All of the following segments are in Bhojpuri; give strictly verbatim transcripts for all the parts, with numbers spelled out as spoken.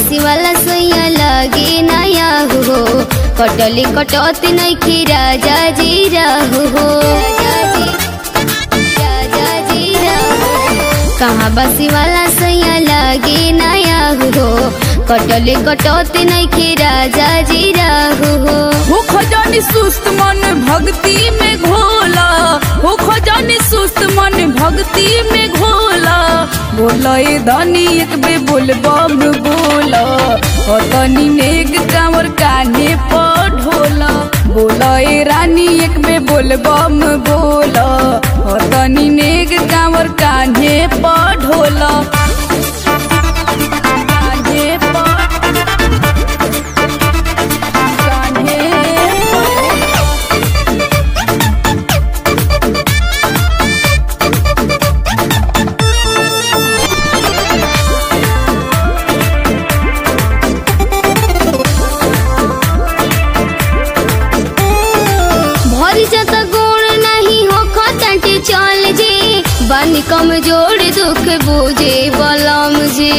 बसी वाला सोया लगे नया हो कटली कटौती नहीं खी राजा जी रहू हो कहाँ बसी वाला सोया लगे नया हो कटली कटौती नहीं खी राजा जी रहू हो हो खजानी सुस्त मन भक्ति में घोला हो खजानी सुस्त मन भक्ति में घोला बोला ए धनी एक बे बोल बम बोला हो तनी नेग कांवर कान्हे पर ढोला बोला ए रानी एक बे बोल बम बोला हो तनी नेग कांवर कान्हे पर ढोला कान्हे पर बानी कमजोर दुख बुझे बलम जी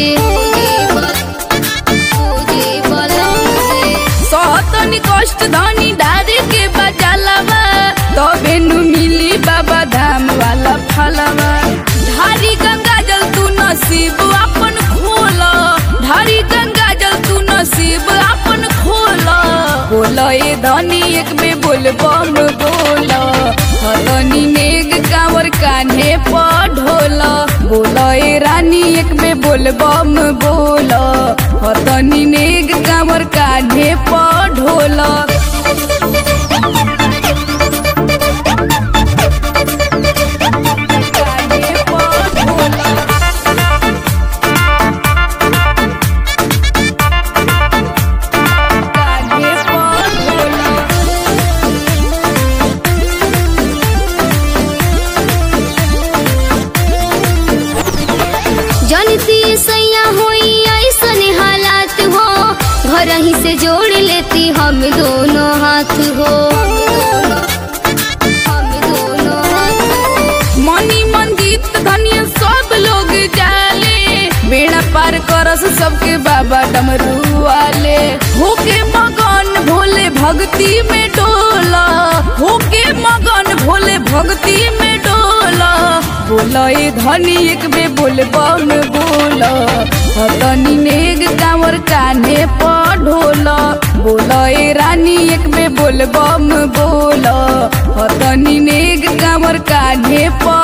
सहतनी कष्ट धनी डारे के बजालवा तबे नु मिली बाबा धाम वाला फलवा ढारी गंगा जल तू नसीब अपन खोला ढारी गंगा जल तू नसीब अपन खोला बोला ए धनी एक बे बोल बम बोला हतनी नेग कांवर कान्हे पर ढोला बोला ए रानी एक बे बोल बम बोला हतनी नेग कांवर कान्हे पर ढोला घर ही से जोड़ लेती हम दोनों हाथ हो हम दोनों हाथ मनी मंदिर धनिया सब लोग जाले बेड़ा पार करस सबके बाबा डमरू वाले होके मगन भोले भक्ति में डोला होके मगन भोले भक्ति में डोला बोला ए धनी एक बे बोल बम बोला हतनी नेग कांवर कान्हे पर ढोला बोला ए रानी एक बे बोल बम बोला हतनी नेग कांवर कान्हे पर